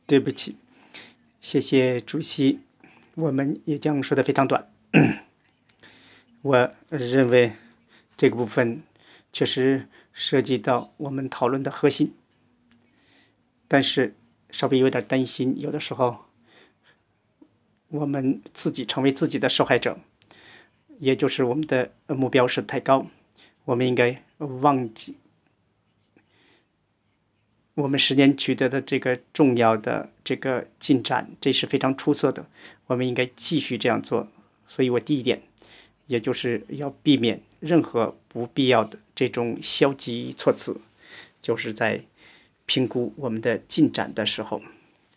对不起，谢谢主席，我们也将说的非常短。我认为这个部分确实涉及到我们讨论的核心，但是稍微有点担心，有的时候我们自己成为自己的受害者，也就是我们的目标是太高，我们应该忘记我们10年取得的这个重要的这个进展，这是非常出色的，我们应该继续这样做。所以我第一点，也就是要避免任何不必要的这种消极措辞，就是在评估我们的进展的时候。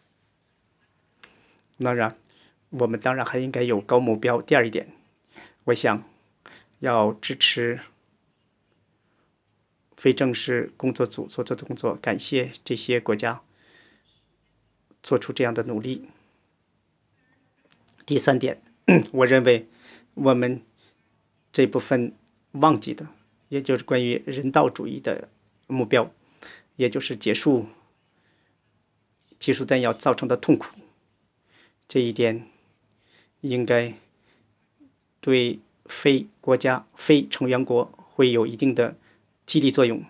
当然，我们当然还应该有高目标。第二一点，我想要支持非正式工作组所做的工作，感谢这些国家做出这样的努力。第三点，我认为我们这部分忘记的，也就是关于人道主义的目标，也就是结束技术弹药造成的痛苦。这一点应该对非国家、非成员国会有一定的激励作用。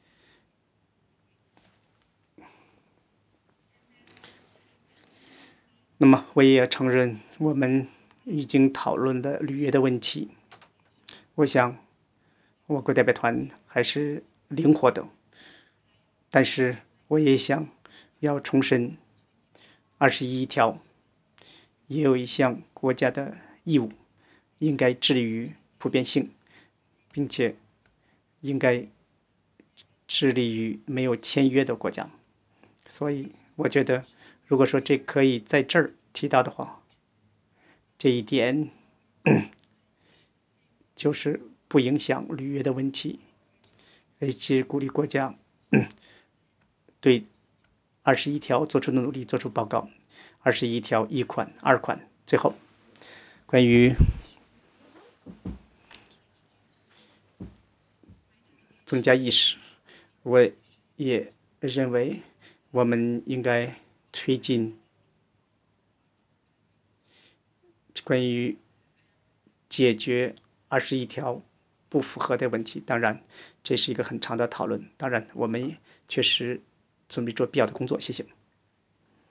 那么，我也承认我们已经讨论的履约的问题。我想，我国代表团还是灵活的，但是我也想要重申21条，也有一项国家的义务，应该致力于普遍性，并且应该致力于没有签约的国家。所以，我觉得，如果说这可以在这儿提到的话，这一点就是不影响履约的问题，而且鼓励国家对21条做出的努力做出报告。21条1款、2款。最后，关于增加意识，我也认为我们应该推进关于解决21条不符合的问题。当然，这是一个很长的讨论。当然，我们确实准备做必要的工作。谢谢。